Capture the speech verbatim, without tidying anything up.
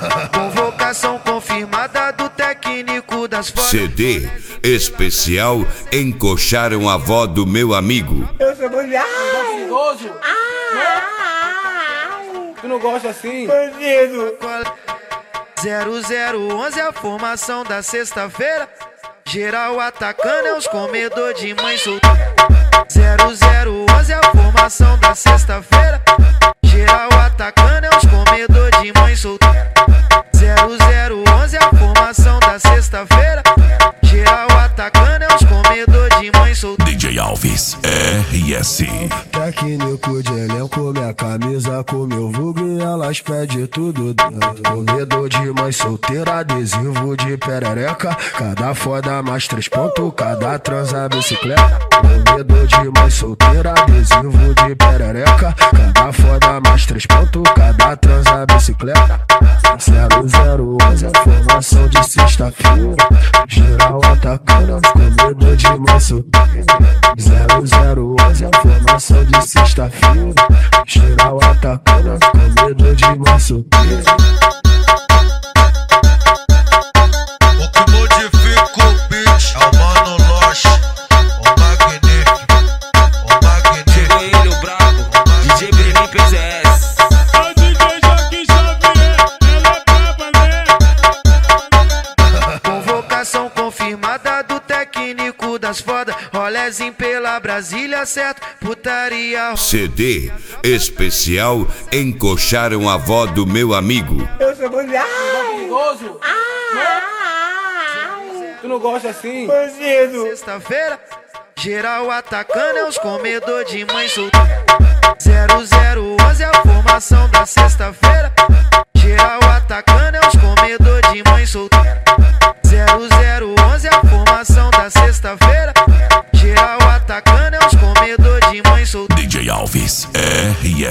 Convocação confirmada do técnico das fodas. C D especial Encoxaram a Avó do Meu Amigo. Eu sou bandido. Gostoso. Tu não gosta assim? Bandido. zero zero onze a formação da sexta-feira. Geral atacando é os comedor de mãe solteira. zero zero onze a formação da sexta-feira. Geral atacando é os comedor de mãe solteira. zero zero onze a formação da sexta-feira. Geral atacando é os comedor de mãe solteira. D J Alves R S. Técnico de elenco, minha camisa com meu vulgo e elas pedem tudo dentro. Comedor de mãe solteira, adesivo de perereca. Cada foda mais três pontos, cada transa bicicleta. Comedor de mãe solteira, adesivo de perereca. Cada foda mais três pontos, cada transa bicicleta. zero zero onze a formação de sexta-feira. Geral atacando os comedor de mãe solteira. zero zero onze a formação de sexta-feira. Geral atacando os comedor de mãe solteira. O que modifica o beat é o Mano Loche, o magnífico, o magnífico. Chegou ele, o brabo, D J Brenin P Z S. O D J Joaquim Xavier, ela é braba, né? Convocação confirmada do técnico das fodas. Rolezinho pela Brasília, certo? Putaria. C D especial Encoxaram a Avó do Meu Amigo. Eu sou bandido. Gostoso. Tu não gosta assim? Bandido. Sexta-feira. Geral atacando é os comedor de mãe solteira. zero zero onze a formação da sexta-feira. Geral atacando é os comedor de mãe solteira. zero zero onze a formação da sexta-feira. Geral atacando é os comedor de mãe solteira. D J Alves R S.